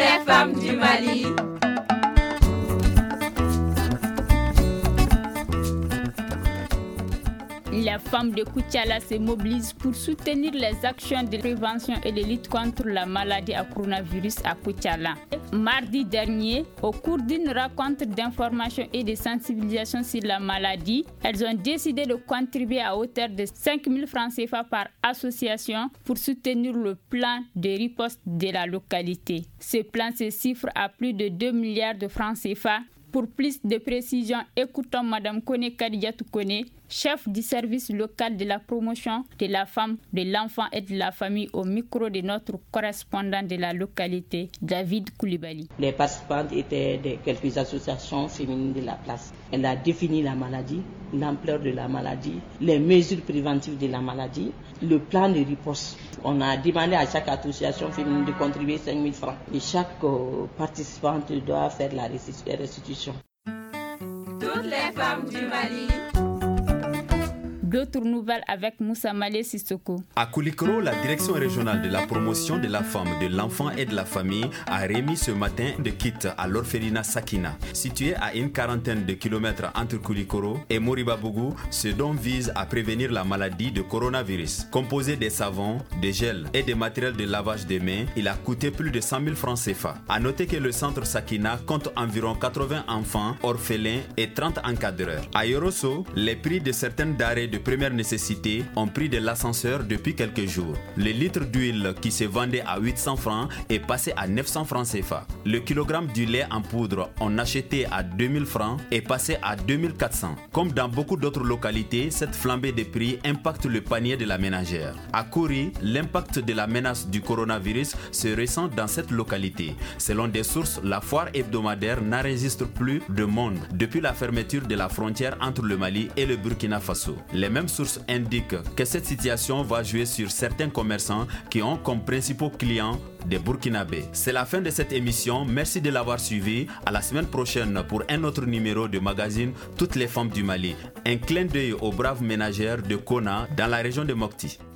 les femmes du Mali. Les femmes de Koutiala se mobilisent pour soutenir les actions de prévention et de lutte contre la maladie à coronavirus à Koutiala. Mardi dernier, au cours d'une rencontre d'information et de sensibilisation sur la maladie, elles ont décidé de contribuer à hauteur de 5 000 francs CFA par association pour soutenir le plan de riposte de la localité. Ce plan se chiffre à plus de 2 milliards de francs CFA. Pour plus de précision, écoutons Mme Kone Kadiatou Kone, chef du service local de la promotion de la femme, de l'enfant et de la famille au micro de notre correspondant de la localité, David Koulibaly. Les participantes étaient de quelques associations féminines de la place. Elle a défini la maladie, l'ampleur de la maladie, les mesures préventives de la maladie, le plan de riposte. On a demandé à chaque association féminine de contribuer 5 000 francs. Et chaque participante doit faire la restitution. Toutes les femmes du Mali. D'autres nouvelles avec Moussa Malé Sissoko. À Koulikoro, la direction régionale de la promotion de la femme, de l'enfant et de la famille a remis ce matin des kits à l'orphelinat Sakina. Situé à une quarantaine de kilomètres entre Koulikoro et Moribabougou, ce don vise à prévenir la maladie de coronavirus. Composé des savons, des gels et des matériels de lavage des mains, il a coûté plus de 100 000 francs CFA. À noter que le centre Sakina compte environ 80 enfants, orphelins et 30 encadreurs. À Yorosso, les prix de certaines denrées de première nécessité ont pris de l'ascenseur depuis quelques jours. Le litre d'huile qui se vendait à 800 francs est passé à 900 francs CFA. Le kilogramme du lait en poudre on acheté à 2000 francs est passé à 2400. Comme dans beaucoup d'autres localités, cette flambée des prix impacte le panier de la ménagère. À Kouri, l'impact de la menace du coronavirus se ressent dans cette localité. Selon des sources, la foire hebdomadaire n'enregistre plus de monde depuis la fermeture de la frontière entre le Mali et le Burkina Faso. Les mêmes sources indiquent que cette situation va jouer sur certains commerçants qui ont comme principaux clients des Burkinabés. C'est la fin de cette émission. Merci de l'avoir suivi. À la semaine prochaine pour un autre numéro de magazine Toutes les femmes du Mali. Un clin d'œil aux braves ménagères de Kona dans la région de Mopti.